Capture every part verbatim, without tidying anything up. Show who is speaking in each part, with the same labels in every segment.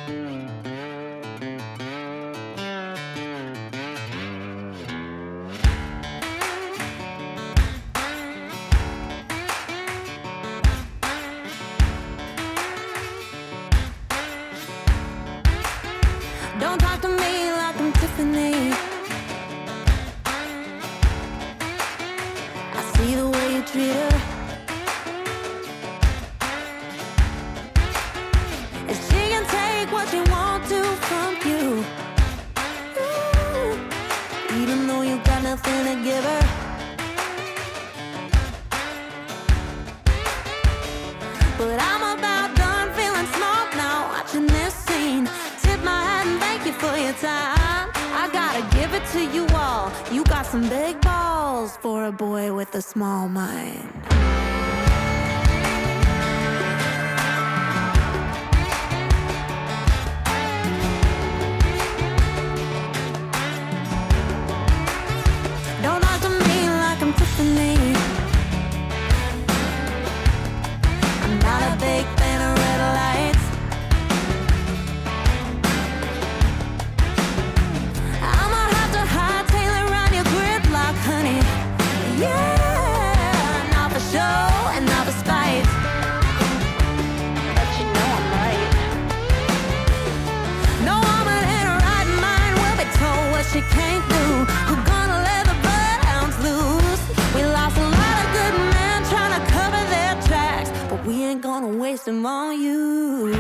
Speaker 1: Don't talk to me like I'm Tiffany. I see the way you treat her. And she can take what she wants to from you. Ooh, even though you got nothing to give her. But I'm about done feeling smart now, watching this scene. Tip my hat and thank you for your time. I gotta give it to you all. You got some big balls for a boy with a small mind. Don't talk to me like I'm Tiffany. I'm not a big fan of red lights. I'ma have to hightail around your gridlock, honey. Yeah, not for show and not for spite, but you know I'm right. No woman in her right mind will be told what she can't do. Who gonna let the bloodhounds loose? We lost a lot of good men trying to cover their tracks, but we ain't gonna waste them on you.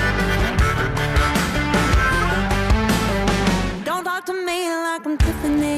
Speaker 1: Don't talk to me like I'm Tiffany.